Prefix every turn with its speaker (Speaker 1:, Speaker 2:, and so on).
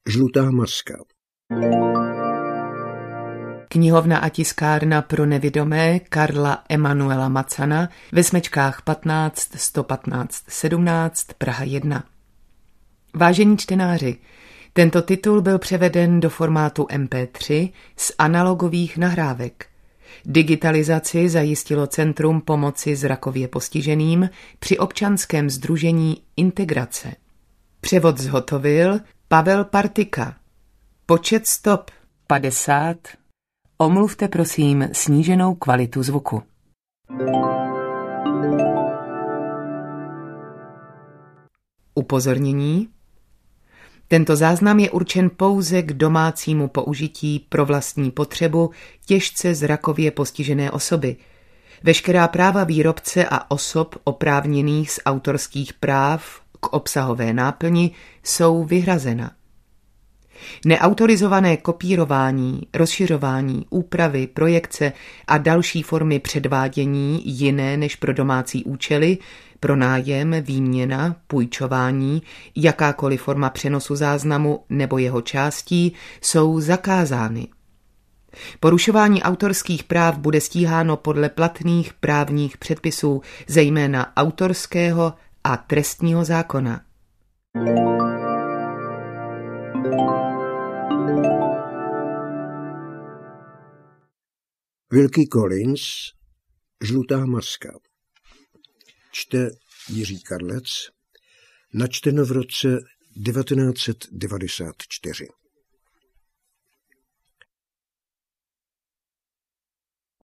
Speaker 1: Žlutá maska.
Speaker 2: Knihovna a tiskárna pro nevidomé Karla Emanuela Macana ve smečkách 15 115 17 Praha 1. Vážení čtenáři, tento titul byl převeden do formátu MP3 z analogových nahrávek. Digitalizaci zajistilo Centrum pomoci zrakově postiženým při občanském sdružení Integrace. Převod zhotovil Pavel Partika. Počet stop 50. Omluvte prosím sníženou kvalitu zvuku. Upozornění. Tento záznam je určen pouze k domácímu použití pro vlastní potřebu těžce zrakově postižené osoby. Veškerá práva výrobce a osob oprávněných z autorských práv k obsahové náplni jsou vyhrazena. Neautorizované kopírování, rozšiřování, úpravy, projekce a další formy předvádění jiné než pro domácí účely, pronájem, výměna, půjčování, jakákoliv forma přenosu záznamu nebo jeho částí jsou zakázány. Porušování autorských práv bude stíháno podle platných právních předpisů, zejména autorského a trestního zákona.
Speaker 1: Wilkie Collins, Žlutá maska. Čte Jiří Karlec, načteno v roce 1994.